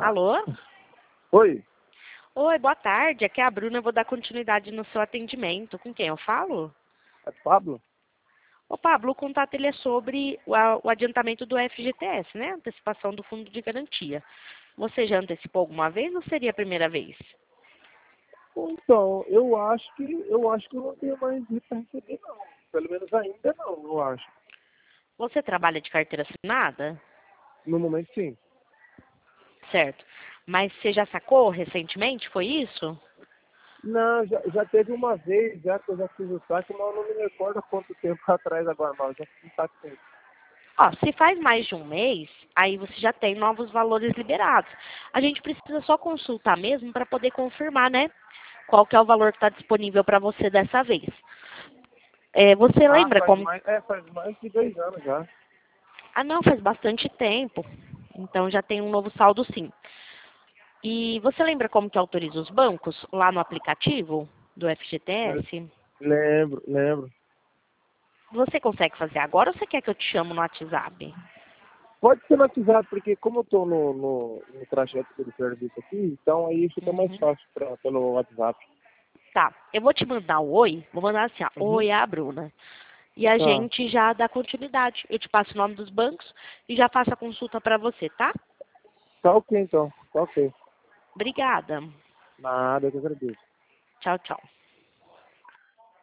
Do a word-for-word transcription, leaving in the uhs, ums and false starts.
Alô? Oi, Oi, boa tarde. Aqui é a Bruna. Eu vou dar continuidade no seu atendimento. Com quem eu falo? é Pablo? Ô, Pablo, o contato ele é sobre o, a- o adiantamento do F G T S, né? Antecipação do Fundo de Garantia. Você já antecipou alguma vez ou seria a primeira vez? Então, eu acho que eu acho que eu não tenho mais isso para receber, não. Pelo menos ainda não, eu acho. Você trabalha de carteira assinada? No momento, sim. Certo. Mas você já sacou recentemente? Foi isso? Não, já, já teve uma vez já que eu já fiz o saque, mas eu não me recordo há quanto tempo atrás agora, mas eu já fiz o saque sim. Ó, se faz mais de um mês, aí você já tem novos valores liberados. A gente precisa só consultar mesmo para poder confirmar, né? Qual que é o valor que está disponível para você dessa vez. É, você Ah, lembra faz como... mais, é, faz mais de dois anos já. Ah, não, faz bastante tempo. Então já tem um novo saldo sim. E você lembra como que autoriza os bancos lá no aplicativo do Le- F G T S? Lembro, lembro. Você consegue fazer agora ou você quer que eu te chamo no WhatsApp? Pode ser no WhatsApp, porque como eu tô no, no, no trajeto pelo serviço aqui, então aí fica mais Uhum. fácil pra, pelo WhatsApp. Tá, eu vou te mandar o oi, vou mandar assim, ó, Uhum. oi, é a Bruna. E a Tá. gente já dá continuidade. Eu te passo o nome dos bancos e já faço a consulta para você, tá? Tá ok então. Tá ok. Obrigada. Nada, eu que agradeço. Tchau, tchau.